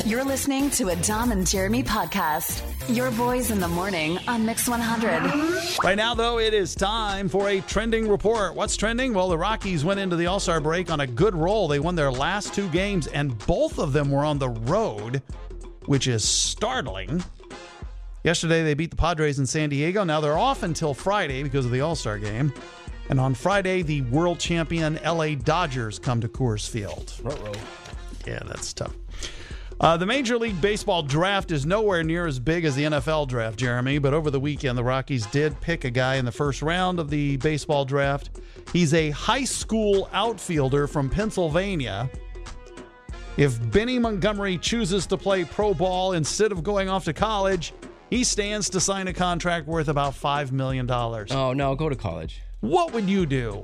You're listening to a Dom and Jeremy podcast. Your boys in the morning on Mix 100. Right now, though, it is time for a trending report. What's trending? Well, the Rockies went into the All-Star break on a good roll. They won their last two games, and both of them were on the road, which is startling. Yesterday, they beat the Padres in San Diego. Now they're off until Friday because of the All-Star game. And on Friday, the world champion LA Dodgers come to Coors Field. Ruh-roh. Yeah, that's tough. The Major League Baseball draft is nowhere near as big as the NFL draft, Jeremy, but over the weekend, the Rockies did pick a guy in the first round of the baseball draft. He's a high school outfielder from Pennsylvania. If Benny Montgomery chooses to play pro ball instead of going off to college, he stands to sign a contract worth about $5 million. Oh, no, go to college. What would you do?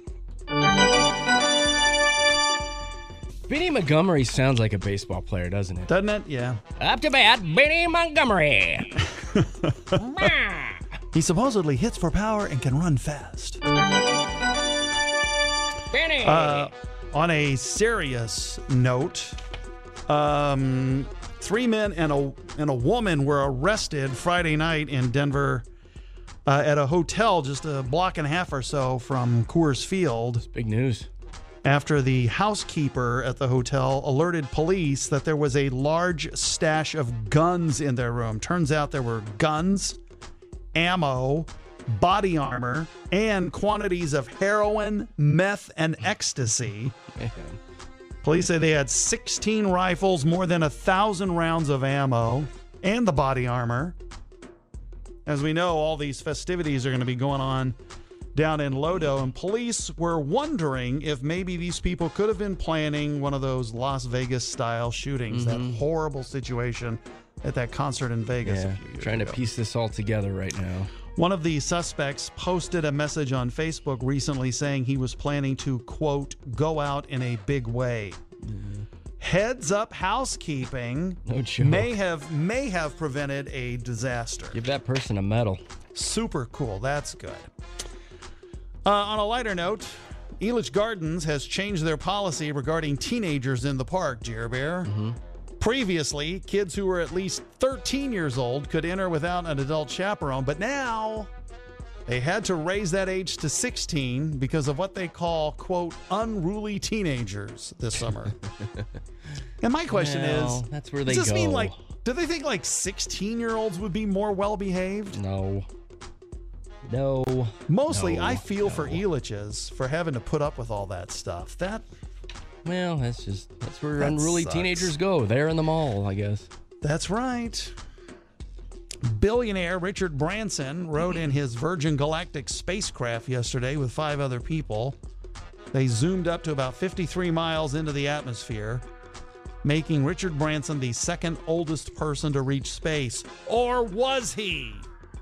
Benny Montgomery sounds like a baseball player, doesn't it? Doesn't it? Yeah. Up to bat, Benny Montgomery. He supposedly hits for power and can run fast. Benny. On a serious note, 3 men and a woman were arrested Friday night in Denver at a hotel just a block and a half or so from Coors Field. It's big news. After the housekeeper at the hotel alerted police that there was a large stash of guns in their room. Turns out there were guns, ammo, body armor, and quantities of heroin, meth, and ecstasy. Man. Police say they had 16 rifles, more than 1,000 rounds of ammo, and the body armor. As we know, all these festivities are going to be going on down in Lodo, and police were wondering if maybe these people could have been planning one of those Las Vegas-style shootings, that horrible situation at that concert in Vegas a few years trying ago. to piece this all together right now. One of the suspects posted a message on Facebook recently saying he was planning to, quote, go out in a big way. Heads up, housekeeping No joke. may have prevented a disaster. Give that person a medal. Super cool. That's good. On a lighter note, Elitch Gardens has changed their policy regarding teenagers in the park, Jer Bear. Previously, kids who were at least 13 years old could enter without an adult chaperone, but now they had to raise that age to 16 because of what they call, quote, unruly teenagers this summer. And my question is, that's where they does this go. mean do they think 16-year-olds would be more well-behaved? No. Mostly, No. I feel for Elitches for having to put up with all that stuff. Well, that's where That unruly sucks. teenagers go. They're in the mall, I guess. That's right. Billionaire Richard Branson rode in his Virgin Galactic spacecraft yesterday with 5 other people. They zoomed up to about 53 miles into the atmosphere, making Richard Branson the second oldest person to reach space. Or was he?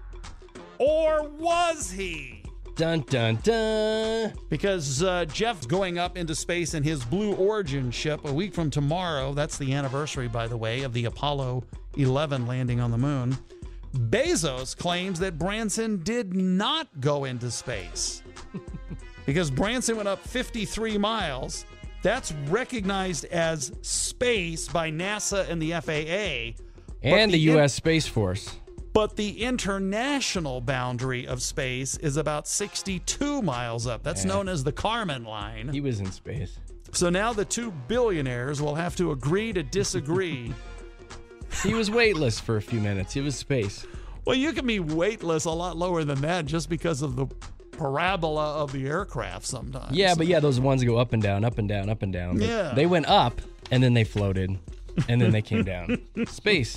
Dun, dun, dun. Because Jeff's going up into space in his Blue Origin ship a week from tomorrow. That's the anniversary, by the way, of the Apollo 11 landing on the moon. Bezos claims that Branson did not go into space because Branson went up 53 miles. That's recognized as space by NASA and the FAA. And the U.S. Space Force. But the international boundary of space is about 62 miles up. That's known as the Kármán line. He was in space. So now the 2 billionaires will have to agree to disagree. He was weightless for a few minutes. It was space. Well, you can be weightless a lot lower than that just because of the parabola of the aircraft sometimes. Yeah, but those ones go up and down, up and down, up and down. But Yeah. They went up, and then they floated, and then they came down. Space.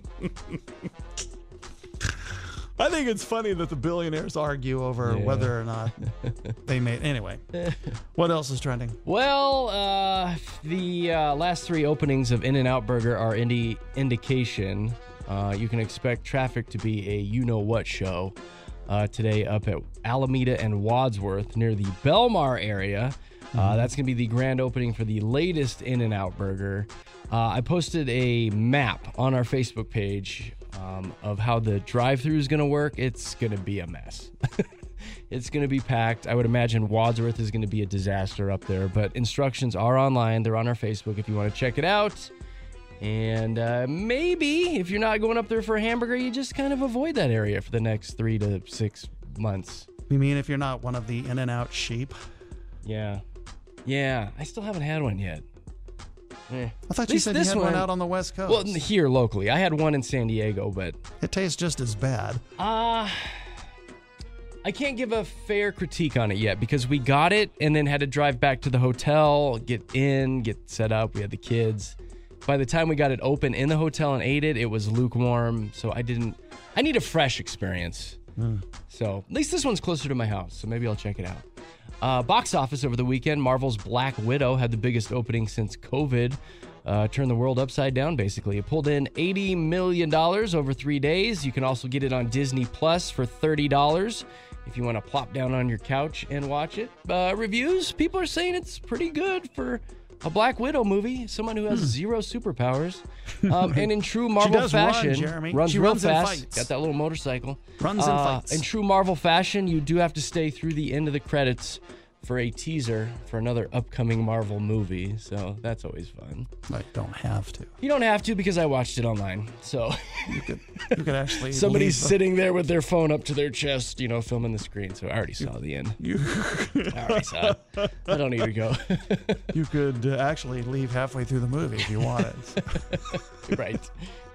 I think it's funny that the billionaires argue over whether or not they made... Anyway, what else is trending? Well, the last 3 openings of In-N-Out Burger are indication. You can expect traffic to be a you-know-what show today up at Alameda and Wadsworth near the Belmar area. That's going to be the grand opening for the latest In-N-Out Burger. I posted a map on our Facebook page of how the drive-thru is going to work. It's going to be a mess. It's going to be packed. I would imagine Wadsworth is going to be a disaster up there, but instructions are online. They're on our Facebook if you want to check it out. And maybe if you're not going up there for a hamburger, you just kind of avoid that area for the next 3 to 6 months. You mean if you're not one of the In-N-Out sheep? Yeah. Yeah, I still haven't had one yet. I thought you said you had one out on the West Coast. Well, here locally. I had one in San Diego, but... It tastes just as bad. I can't give a fair critique on it yet because we got it and then had to drive back to the hotel, get set up. We had the kids. By the time we got it open in the hotel and ate it, it was lukewarm. So I need a fresh experience. So at least this one's closer to my house, so maybe I'll check it out. Box office over the weekend, Marvel's Black Widow had the biggest opening since COVID. Turned the world upside down, basically. It pulled in $80 million over 3 days. You can also get it on Disney Plus for $30 if you want to plop down on your couch and watch it. Reviews, people are saying it's pretty good for a Black Widow movie, someone who has zero superpowers. And in true Marvel fashion, runs real fast. Got that little motorcycle. Runs and fights. In true Marvel fashion, you do have to stay through the end of the credits for a teaser for another upcoming Marvel movie. So that's always fun. I don't have to. You don't have to because I watched it online. So you could actually. Somebody's sitting there with their phone up to their chest, filming the screen. So I already saw the end. I already saw it. I don't need to go. You could actually leave halfway through the movie if you wanted. Right.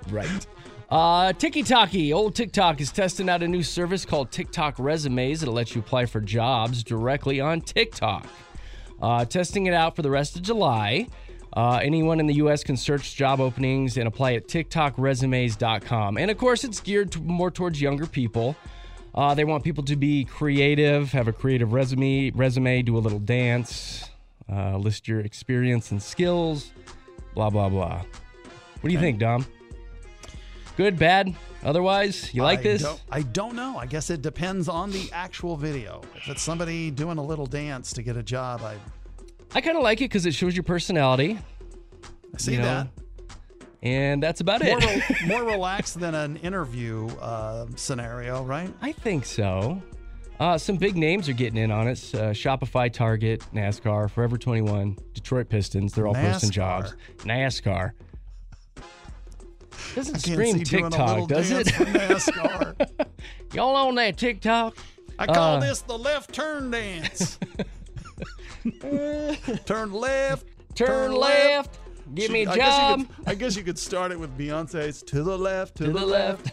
TikTok, old TikTok is testing out a new service called TikTok Resumes. It'll let you apply for jobs directly on TikTok. Testing it out for the rest of July. Anyone in the U.S. can search job openings and apply at TikTokResumes.com. And, of course, it's geared more towards younger people. They want people to be creative, have a creative resume, do a little dance, list your experience and skills, blah, blah, blah. What do you think, Dom? Good, bad, otherwise? You like this? I don't know. I guess it depends on the actual video. If it's somebody doing a little dance to get a job, I kind of like it because it shows your personality. I see that. And that's about it. More relaxed than an interview scenario, right? I think so. Some big names are getting in on it. Shopify, Target, NASCAR, Forever 21, Detroit Pistons. They're all posting jobs. NASCAR. Doesn't scream TikTok, does it? NASCAR. Y'all on that TikTok? I call this the left turn dance. Turn left. Turn left. Give me a job. I guess you could start it with Beyonce's To the Left, to the left.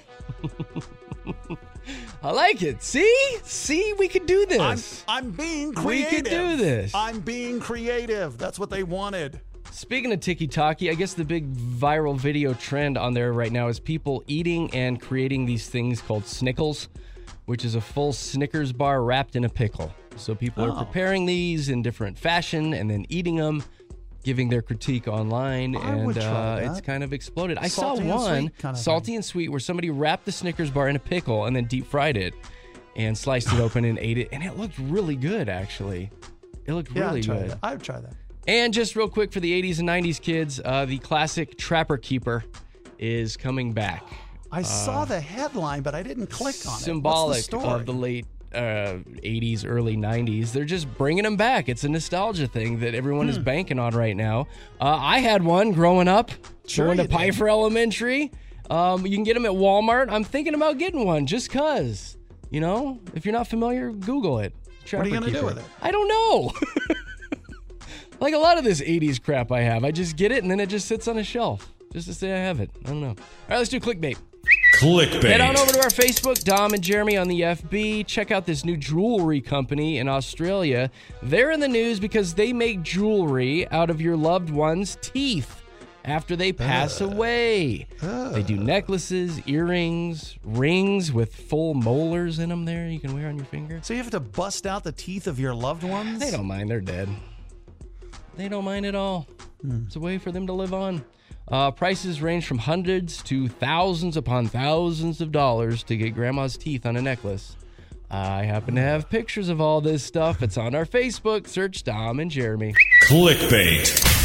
I like it. See, we could do this. I'm being creative. We could do this. I'm being creative. That's what they wanted. Speaking of TikTok, I guess the big viral video trend on there right now is people eating and creating these things called Snickles, which is a full Snickers bar wrapped in a pickle. So people are preparing these in different fashion and then eating them, giving their critique online, and it's kind of exploded. I saw one, salty and sweet, where somebody wrapped the Snickers bar in a pickle and then deep fried it and sliced it open and ate it, and it looked really good, actually. It looked really good. I would try that. And just real quick for the 80s and 90s kids, the classic Trapper Keeper is coming back. I saw the headline, but I didn't click on it. Symbolic of the late 80s, early 90s. They're just bringing them back. It's a nostalgia thing that everyone is banking on right now. I had one growing up, going to Pfeiffer Elementary. You can get them at Walmart. I'm thinking about getting one just because. If you're not familiar, Google it. What are you going to do with it? I don't know. Like a lot of this 80s crap I have. I just get it and then it just sits on a shelf just to say I have it. I don't know. All right, let's do clickbait. Head on over to our Facebook, Dom and Jeremy on the FB. Check out this new jewelry company in Australia. They're in the news because they make jewelry out of your loved one's teeth after they pass away. They do necklaces, earrings, rings with full molars in them there you can wear on your finger. So you have to bust out the teeth of your loved ones? They don't mind. They're dead. They don't mind at all. It's a way for them to live on. Prices range from hundreds to thousands upon thousands of dollars to get grandma's teeth on a necklace. I happen to have pictures of all this stuff. It's on our Facebook. Search Dom and Jeremy. Clickbait.